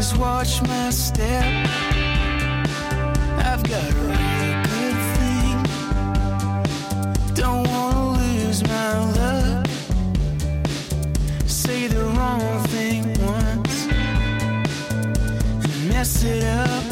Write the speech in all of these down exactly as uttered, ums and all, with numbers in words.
watch my step. I've got a real good thing. Don't wanna lose my luck. Say the wrong thing once and mess it up.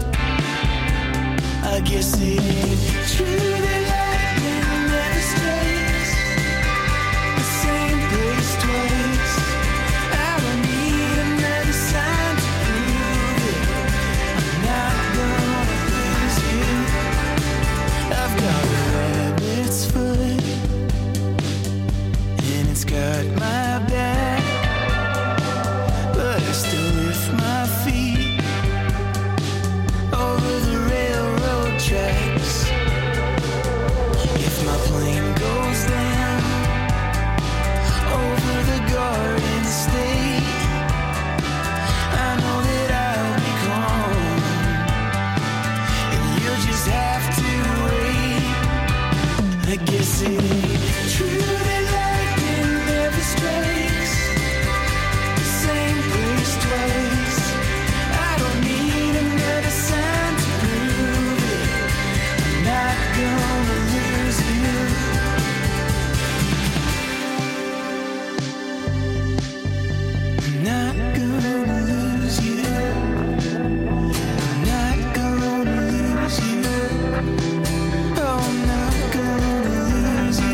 I guess it ain't true that lightning never strikes the same place twice. I don't need another sign to prove it. I'm not gonna lose you. I've got a rabbit's foot and it's got my back, but I still lift my feet over the railroad tracks. If my plane goes down over the Garden State, I know that I'll be gone, and you'll just have to wait. I guess it ain't true that lightning never strikes the same place twice. I don't need another sign to prove it. I'm not gonna lose you. I'm not gonna lose you. I'm not gonna lose you. Oh, I'm not gonna lose you.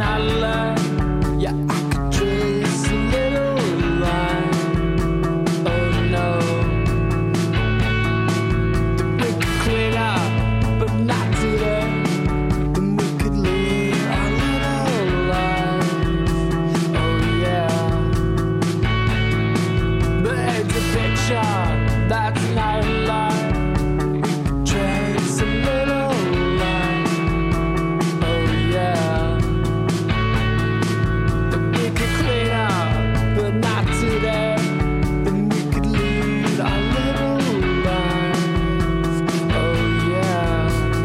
not love. Yeah, I could trace a little line. Oh no, that we could clean up, but not today. Then we could live our little lives. Oh yeah, but it's a picture that's not alive. Trace a little line. Oh yeah, that we could clean up, but not today. Then we could lead our little lives. Oh yeah.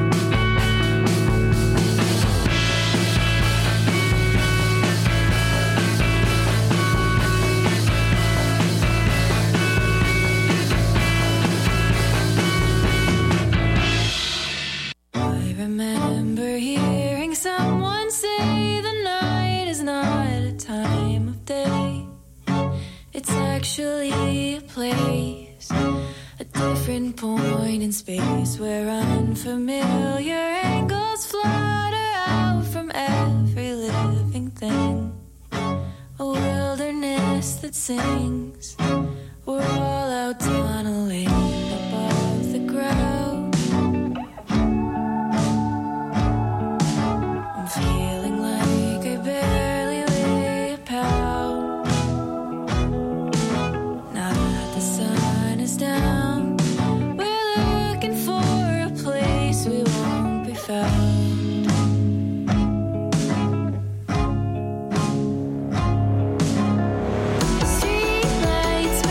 I remember hearing someone say the night is not a time of day. It's actually a place, a different point in space where unfamiliar angles flutter out from every living thing. A wilderness that sings. We're all out tunneling above the ground. I'm feeling like I barely weigh a pound. Now that the sun is down, we're looking for a place we won't be found. Streetlights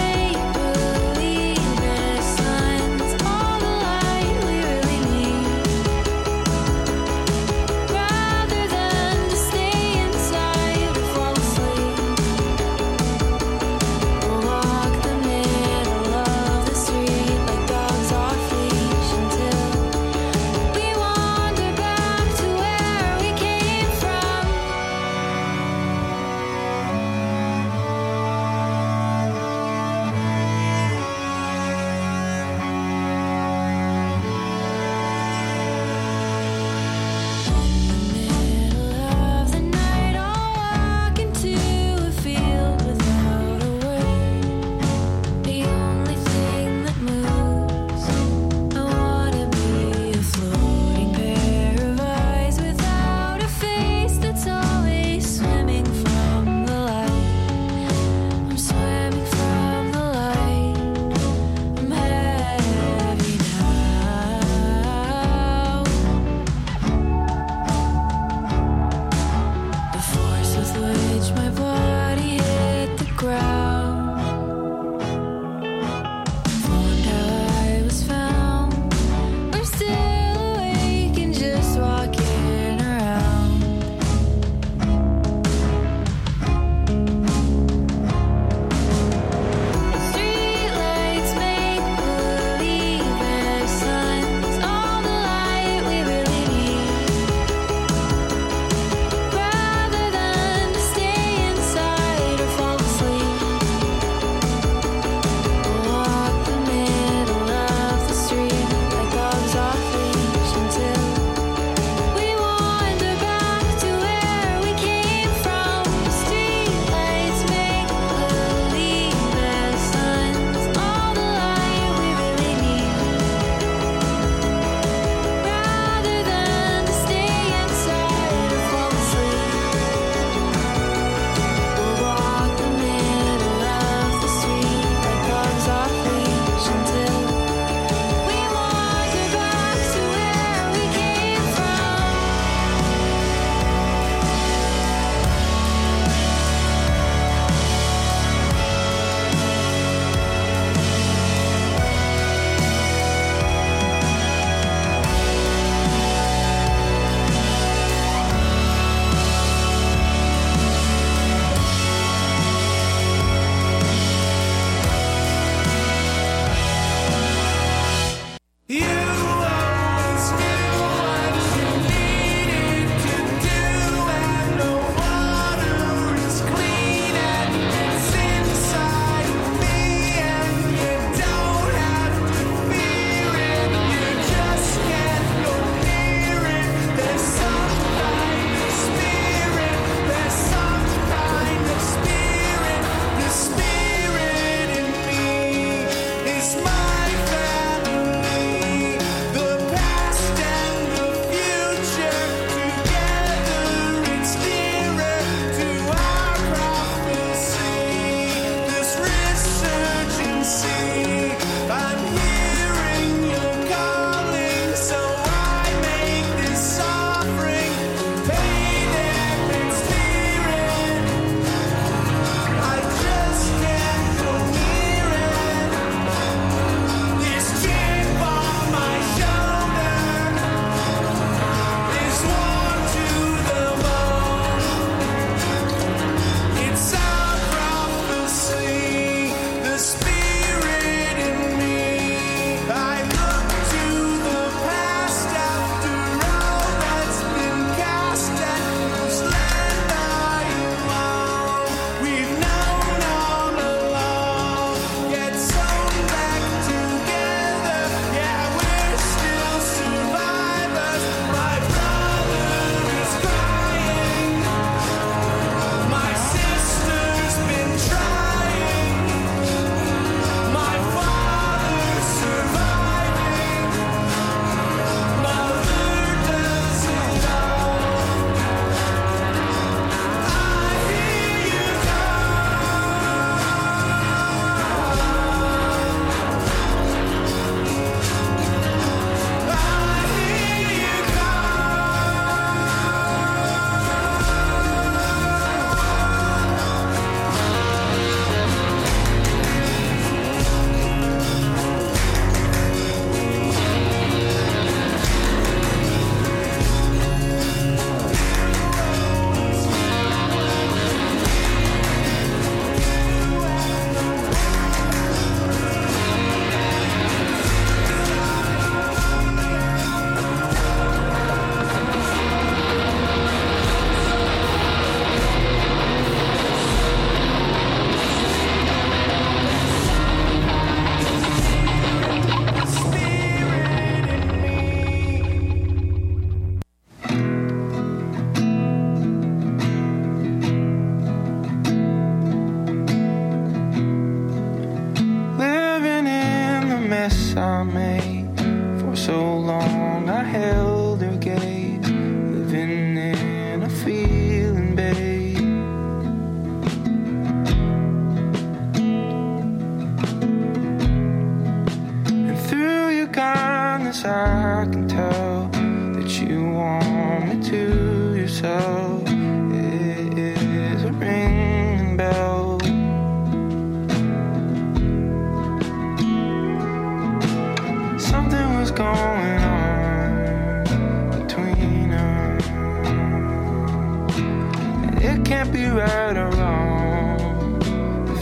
can't be right or wrong. The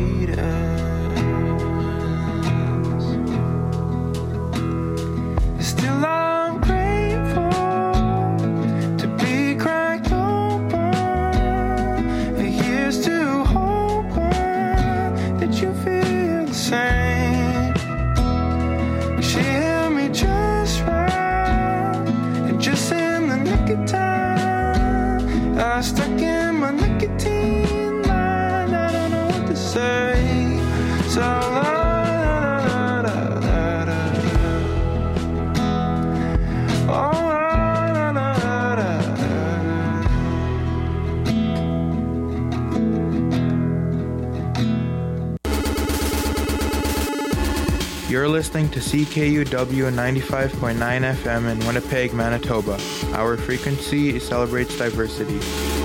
freedoms. Still I'm grateful to be cracked open. Here's to hoping that you feel the same. She held me just right, and just in the nick of time, I stuck in my nicotine line. I don't know what to say, so la la la la la la. Oh la la la la la. You're listening to C K U W ninety-five point nine F M in Winnipeg, Manitoba. Our frequency celebrates diversity.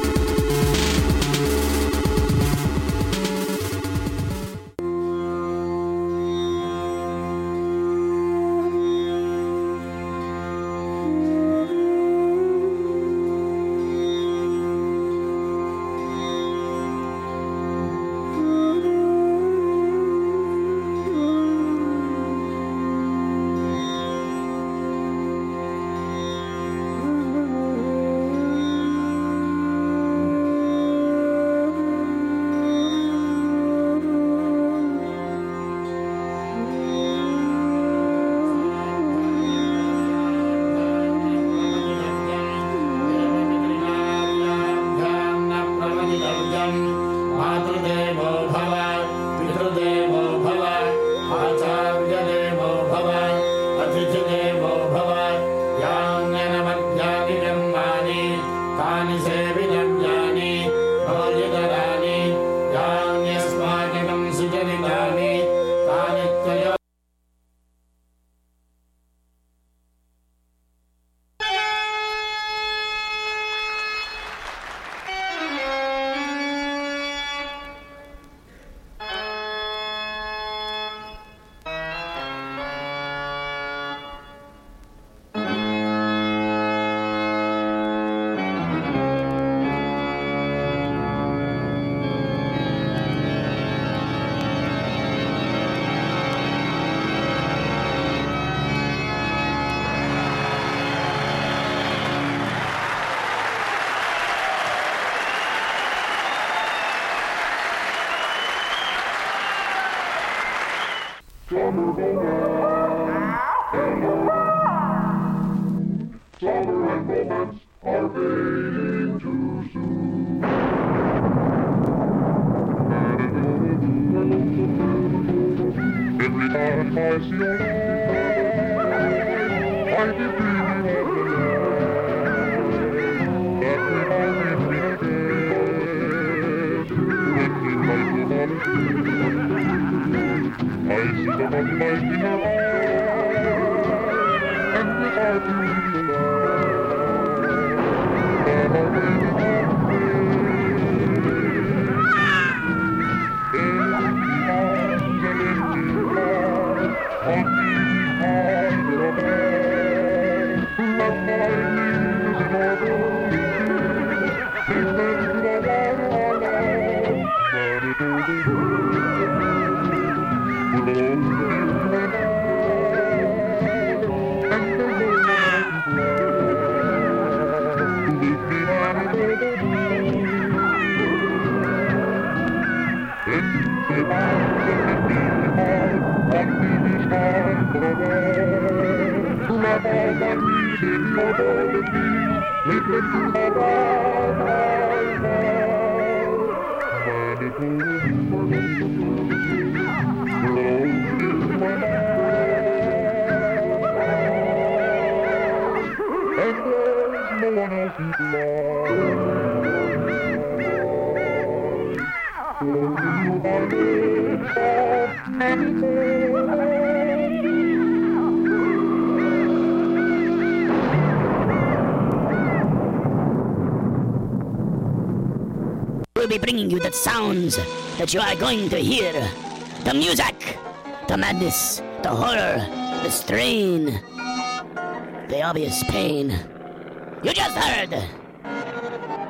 We'll be bringing you the sounds that you are going to hear. The music, the madness, the horror, the strain, the obvious pain. You just heard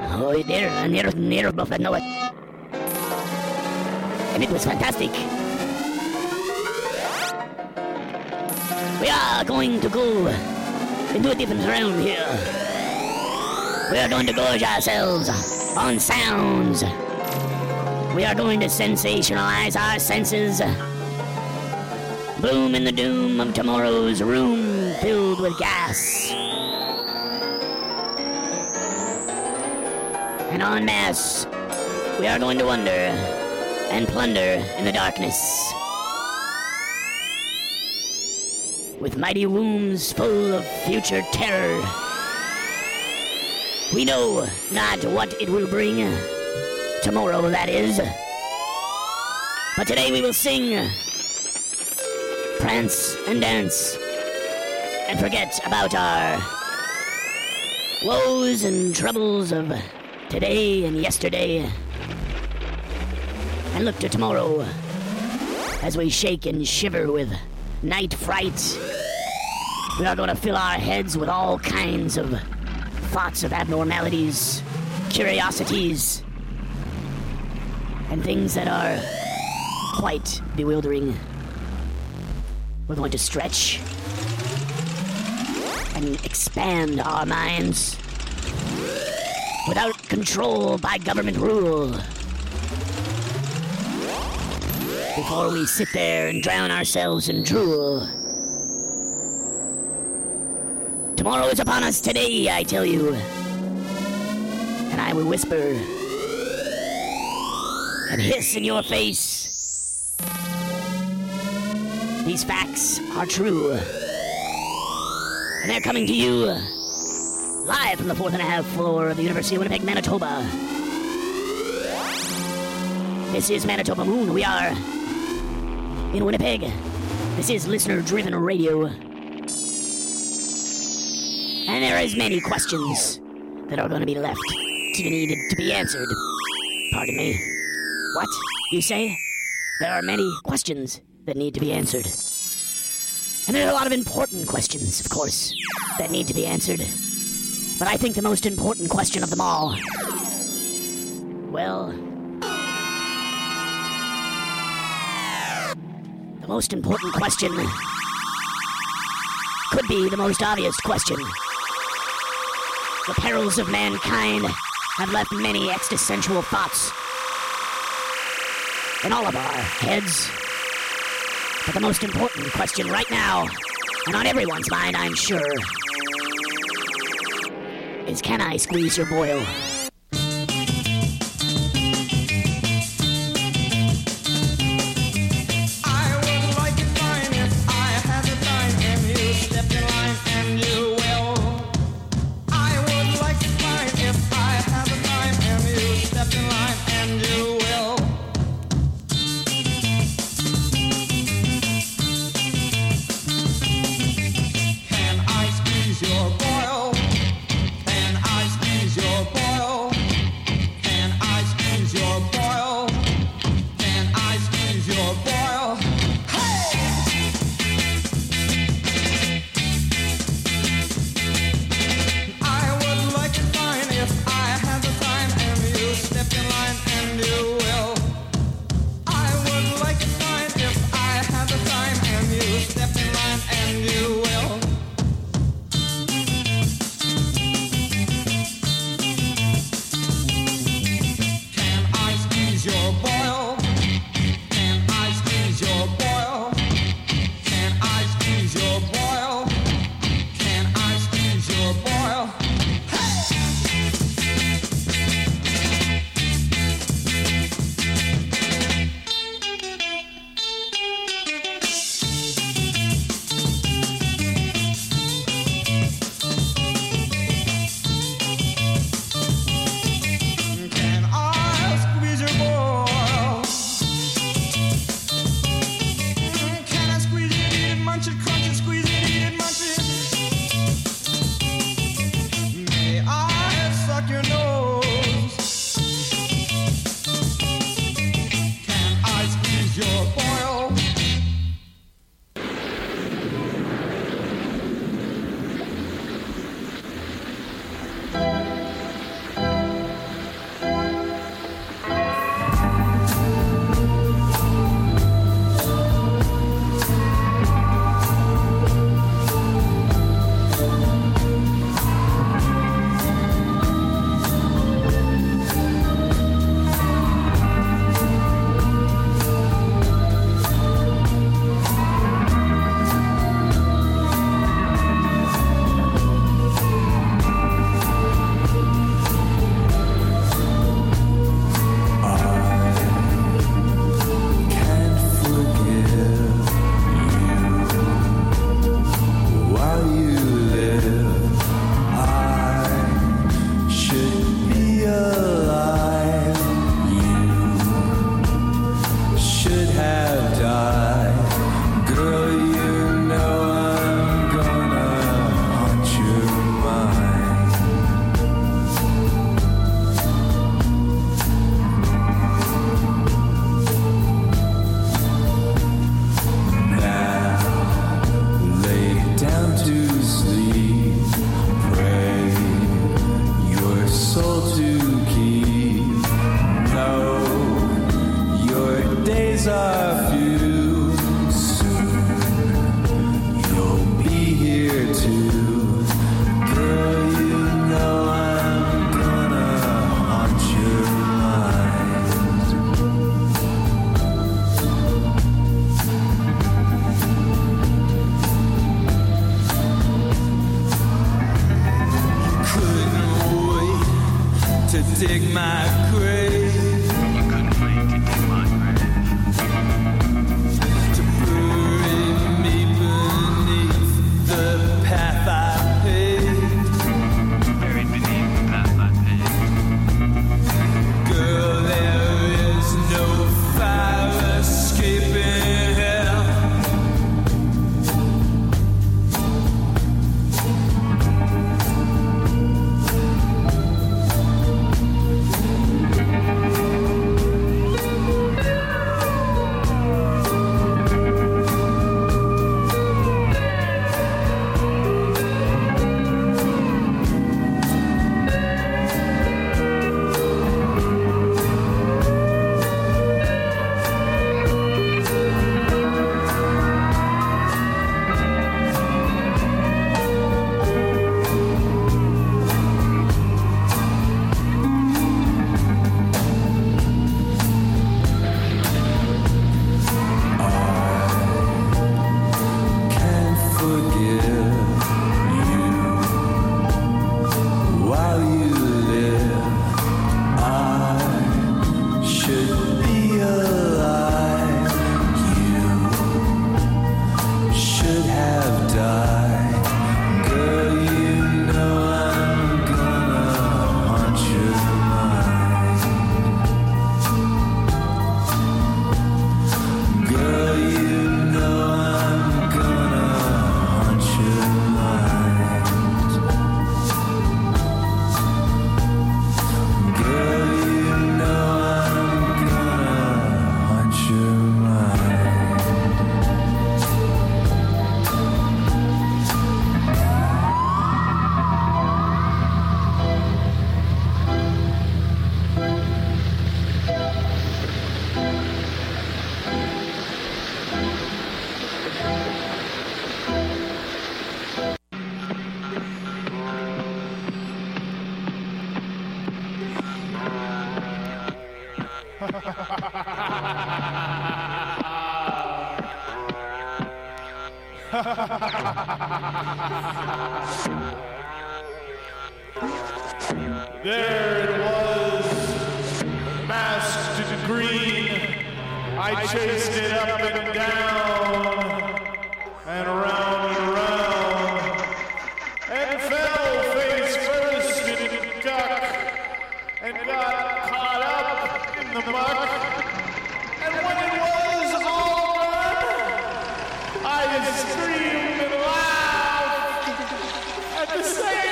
Oh, near, near, near, but no it. And it was fantastic. We are going to go into a different realm here. We are going to gorge ourselves on sounds. We are going to sensationalize our senses. Bloom in the doom of tomorrow's room filled with gas. And en masse, we are going to wonder and plunder in the darkness. With mighty wombs full of future terror. We know not what it will bring. Tomorrow, that is. But today we will sing, prance and dance, and forget about our woes and troubles of today and yesterday, and look to tomorrow as we shake and shiver with night fright. We are going to fill our heads with all kinds of thoughts of abnormalities, curiosities, and things that are quite bewildering. We're going to stretch and expand our minds without control by government rule. Before we sit there and drown ourselves in drool. Tomorrow is upon us today, I tell you. And I will whisper and hiss in your face. These facts are true. And they're coming to you live from the fourth and a half floor of the University of Winnipeg, Manitoba. This is Manitoba Moon. We are in Winnipeg. This is listener-driven radio. And there is many questions that are going to be left to be needed to be answered. Pardon me. What? You say? There are many questions that need to be answered. And there are a lot of important questions, of course, that need to be answered. But I think the most important question of them all, well, the most important question could be the most obvious question. The perils of mankind have left many existential thoughts in all of our heads. But the most important question right now, and on everyone's mind, I'm sure, is can I squeeze your boil? Your boil. Can I squeeze your boil? dig my grave. To bury me beneath the path I paved. Buried beneath the path I paved. Girl, there is no fire escaping hell. There it was, masked in green. I chased it up and down, and around and around, and fell face first in a duck, and got caught up in the muck. And when it was all done, I screamed and laughed at the same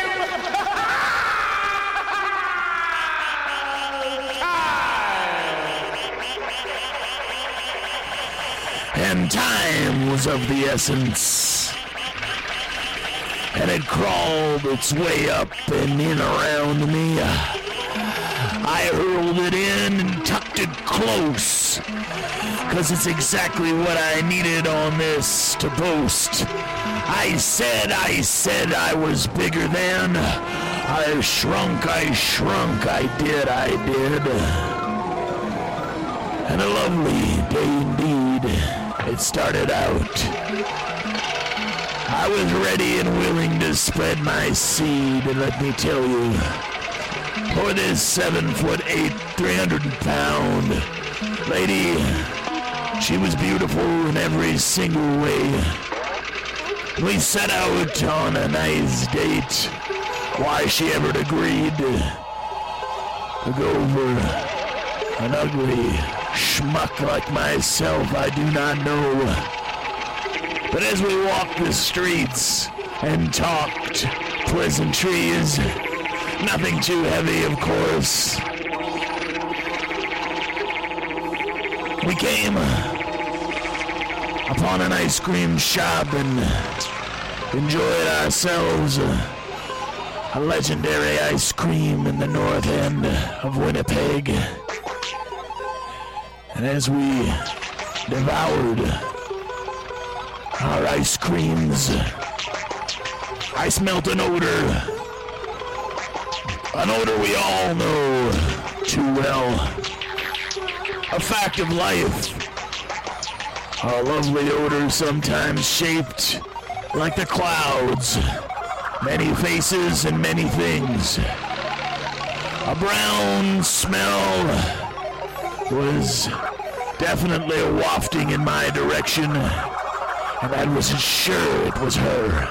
And time was of the essence, and it crawled its way up and in around me. I hurled it in and tucked it close, 'cause it's exactly what I needed on this to boast. I said, I said I was bigger than. I shrunk, I shrunk, I did, I did. And a lovely day indeed it started out. I was ready and willing to spread my seed, and let me tell you, for this seven foot eight, three hundred pound lady, she was beautiful in every single way. We set out on a nice date. Why she ever agreed to go over an ugly schmuck like myself, I do not know. But as we walked the streets and talked pleasantries, nothing too heavy, of course, we came upon an ice cream shop and enjoyed ourselves a, a legendary ice cream in the north end of Winnipeg. And as we devoured our ice creams, I smelt an odor, an odor we all know too well, a fact of life, a lovely odor sometimes shaped like the clouds, many faces and many things. A brown smell was definitely wafting in my direction, and I was sure it was her.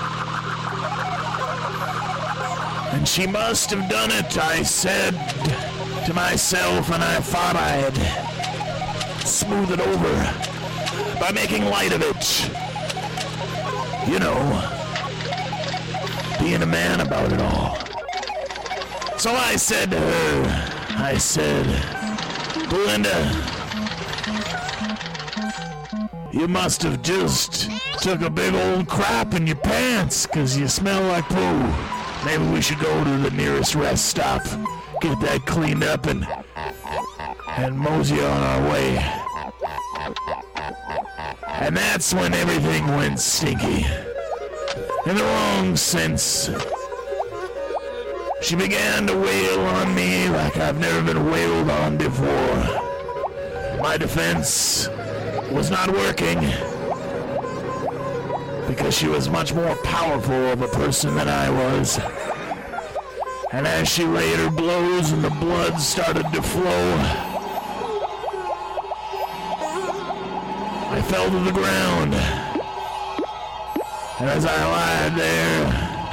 And she must have done it, I said to myself, and I thought I'd smooth it over by making light of it. You know, being a man about it all. So I said to her, I said, Belinda, you must have just took a big old crap in your pants, 'cause you smell like poo. Maybe we should go to the nearest rest stop, get that cleaned up, and and mosey on our way. And that's when everything went stinky. In the wrong sense. She began to wail on me like I've never been wailed on before. My defense was not working, because she was much more powerful of a person than I was. And as she laid her blows and the blood started to flow, I fell to the ground. And as I lied there,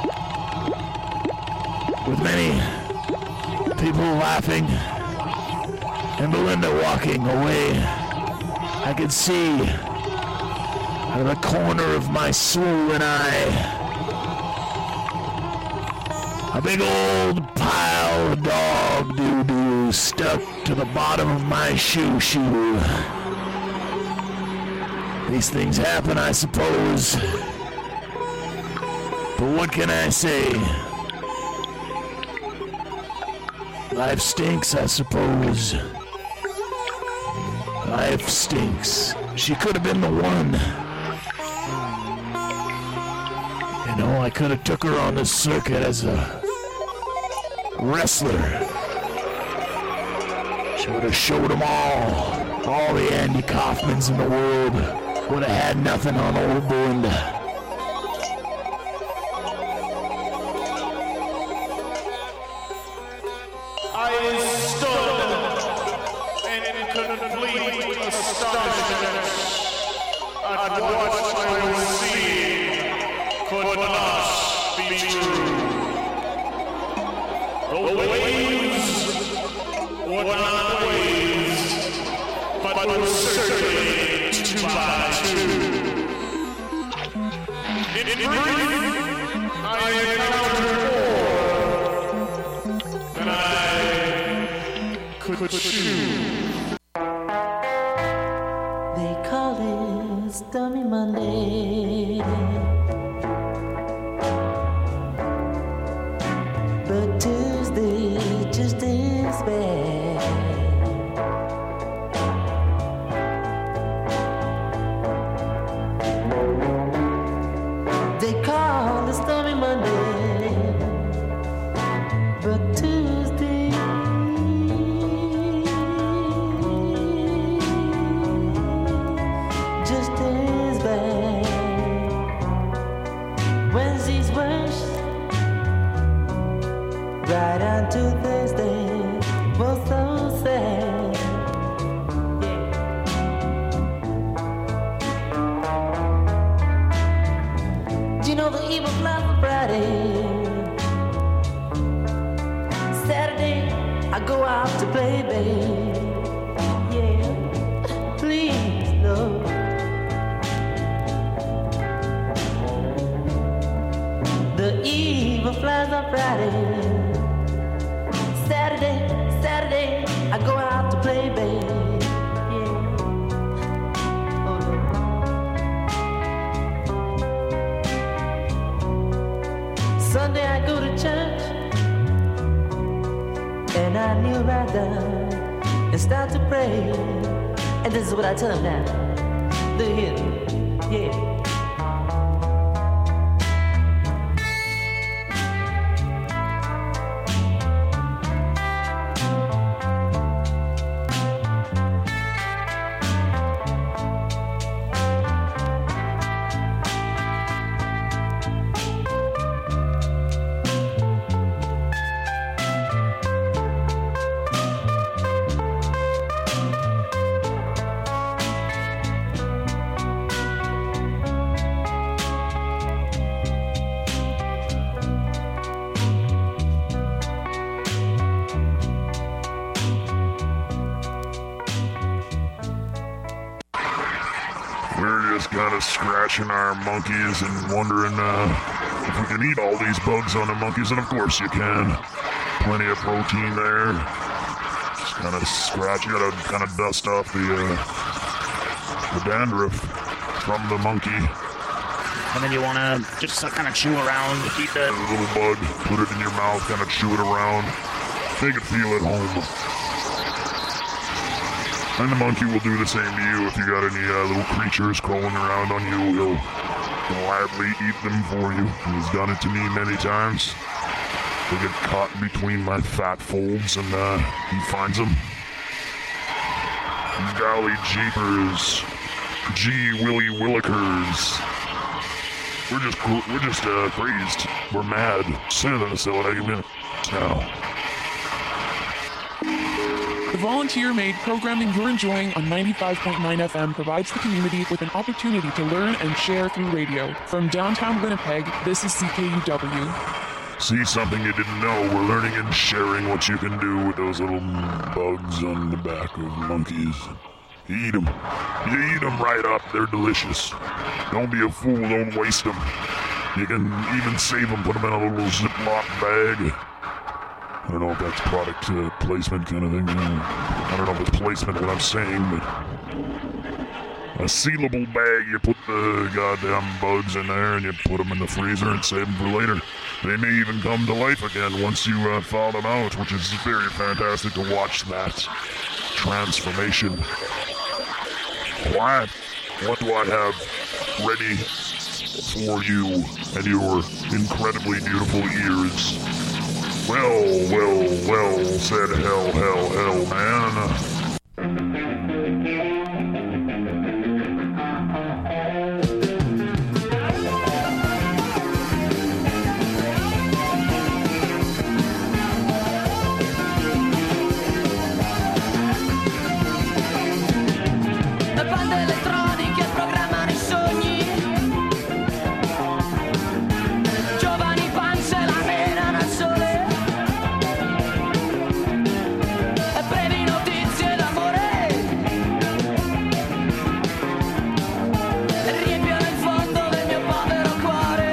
with many people laughing and Belinda walking away, I could see out of the corner of my swollen eye a big old pile of dog doo-doo stuck to the bottom of my shoe shoe. These things happen, I suppose. But what can I say? Life stinks, I suppose. Life stinks. She could have been the one. You know, I could have took her on the circuit as a wrestler. She would have showed them all. All the Andy Kaufmans in the world would have had nothing on old Belinda. I stood in complete astonishment at what I was seeing could not be true. The waves were not waves, but were certainly two by two. In brief, I encountered more than I could chew. They call it Stormy Monday, but Tuesday just is bad. They call it Stormy Monday, but Tuesday just as bad. Wednesday's worse, right on to Thursday was so sad. Do you know the evil flies on Friday? Saturday I go out to play, babe. Yeah, please, no. The evil flies on Friday. Saturday, Saturday, I go out to play, babe. Yeah. Oh, no. Sunday I go to church, and I kneel right down and start to pray. And this is what I tell him now. Do you hear me? Yeah. just kind of scratching our monkeys and wondering uh, if we can eat all these bugs on the monkeys, and of course you can. Plenty of protein there. Just kind of scratch. You gotta kind of dust off the uh, the dandruff from the monkey. And then you want to just kind of chew around, eat the A little bug, put it in your mouth, kind of chew it around, make it feel at home. And the monkey will do the same to you. If you got any uh, little creatures crawling around on you, he'll gladly eat them for you. He's done it to me many times. They get caught between my fat folds, and uh, he finds them. Golly jeepers, gee willy willikers. We're just we're just uh, crazed. We're mad. Sooner than a cell at any minute now. The volunteer-made programming you're enjoying on ninety-five point nine F M provides the community with an opportunity to learn and share through radio. From downtown Winnipeg, this is C K U W. See something you didn't know. We're learning and sharing what you can do with those little bugs on the back of monkeys. You eat them. You eat them right up. They're delicious. Don't be a fool. Don't waste them. You can even save them. Put them in a little Ziploc bag. I don't know if that's product uh, placement kind of thing. I don't know if it's placement what I'm saying, but a sealable bag. You put the goddamn bugs in there and you put them in the freezer and save them for later. They may even come to life again once you uh, thaw them out, which is very fantastic to watch that transformation. What? What do I have ready for you and your incredibly beautiful ears? Well, well, well, said hell, hell, hell, man. Bande elettroniche programmano i sogni. Giovani pance la menano al sole. E brevi notizie d'amore. Riempiono il fondo del mio povero cuore.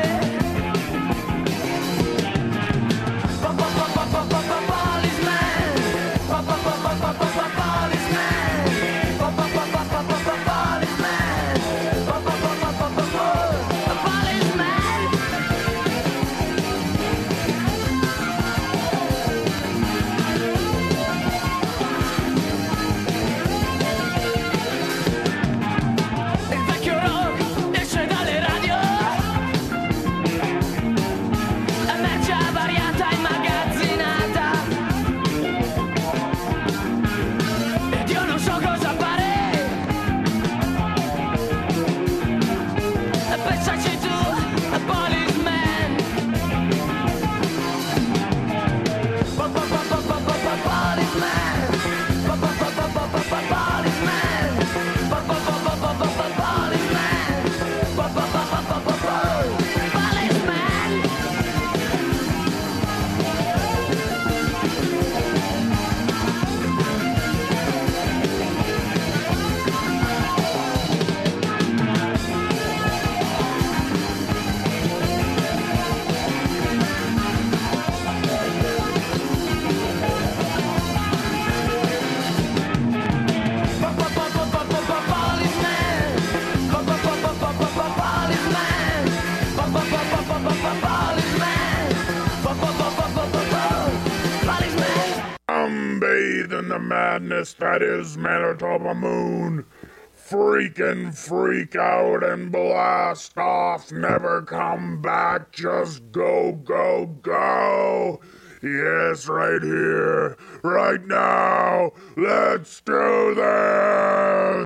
Po po po po po po po policeman. Po po po po po po po policeman. Po po po po po po po policeman. Po po po po po po po policeman. Il vecchio rock esce dalle radio. La merce avariata immagazzinata. Ed io non so cosa fare. Pensaci tu, policeman. Po po po po po po po policeman. Po po po po po po po policeman. Po po po po po po po policeman. Po po po po po po po policeman. Po po po po po po po policeman. Po po po po po po po policeman. Po po po po po po po policeman. Po po po po po po po policeman. I'm bathed in the madness that is Manitoba Moon. Freak and freak out and blast off. Never come back. Just go, go, go. Yes, right here, right now. Let's do this.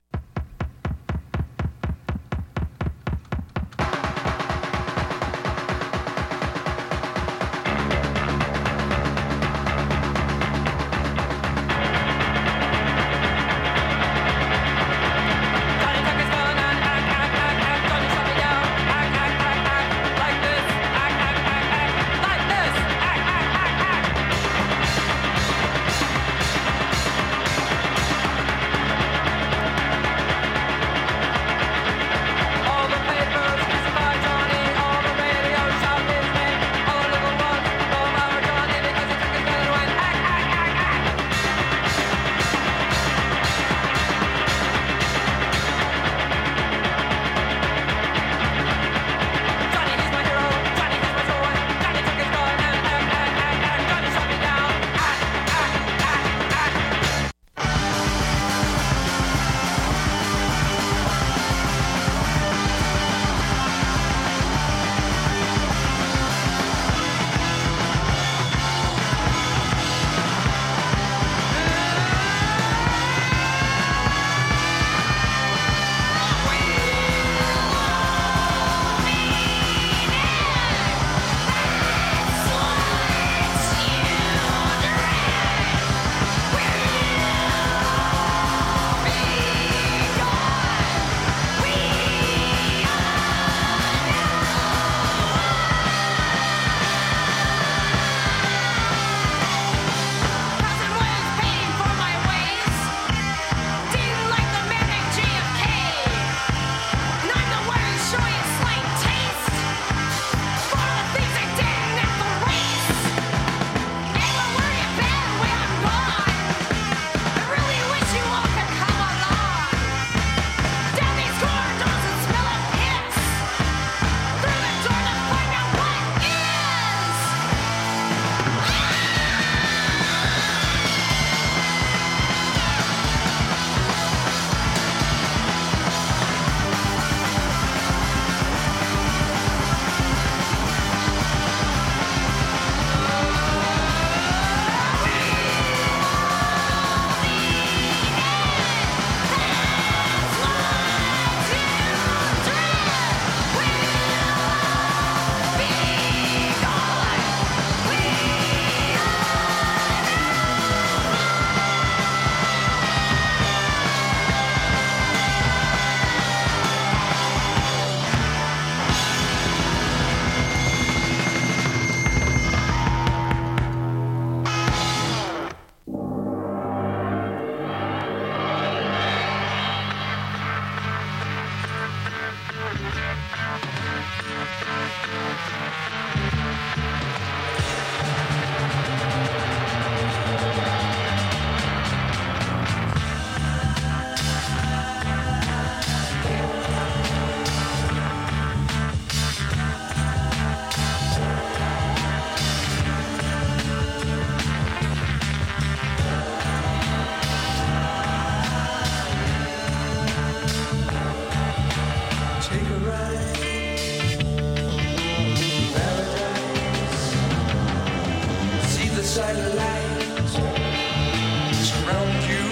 satellite surround you.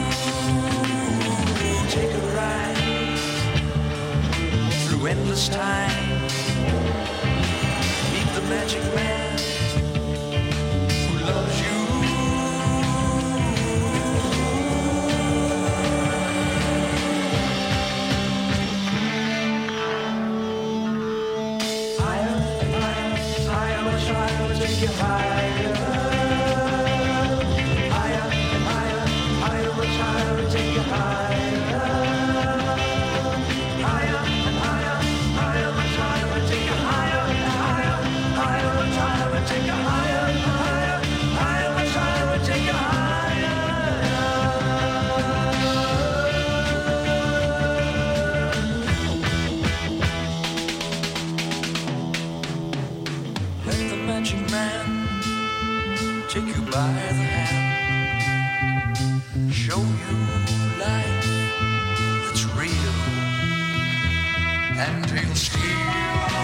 Take a ride through endless time. Meet the magic man who loves you. Higher and higher, higher, much higher, we'll take you higher. Higher and higher, higher, much higher, we'll take you higher. Higher and higher, higher, much higher, we'll take you higher and higher. Higher, much higher, we'll take you higher and higher. Higher, much higher, we'll take you higher. Let the magic man take you by the hand, show you life that's real, and he'll steal